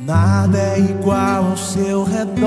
Nada é igual ao seu redor,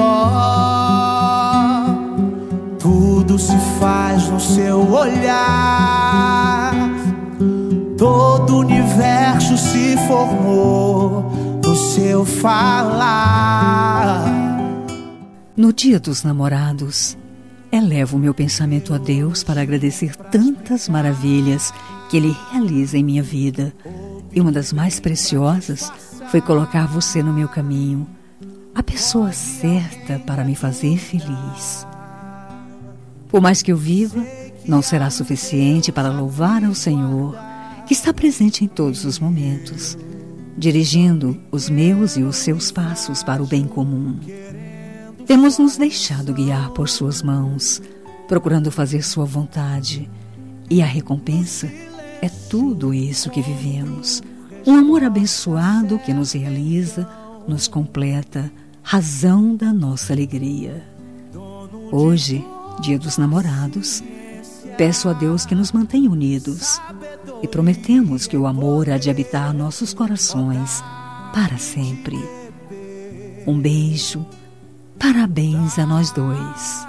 tudo se faz no seu olhar. Todo o universo se formou no seu falar. No Dia dos Namorados, elevo meu pensamento a Deus para agradecer tantas maravilhas que Ele realiza em minha vida. E uma das mais preciosas foi colocar você no meu caminho, a pessoa certa para me fazer feliz. Por mais que eu viva, não será suficiente para louvar ao Senhor, que está presente em todos os momentos, dirigindo os meus e os seus passos para o bem comum. Temos nos deixado guiar por suas mãos, procurando fazer sua vontade, e a recompensa é tudo isso que vivemos. Um amor abençoado que nos realiza, nos completa, razão da nossa alegria. Hoje, Dia dos Namorados, peço a Deus que nos mantenha unidos e prometemos que o amor há de habitar nossos corações para sempre. Um beijo, parabéns a nós dois.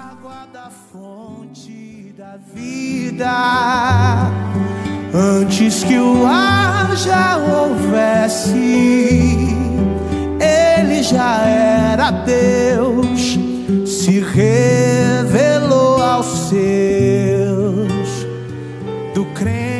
Antes que o ar já houvesse, Ele já era Deus, se revelou aos seus do crente.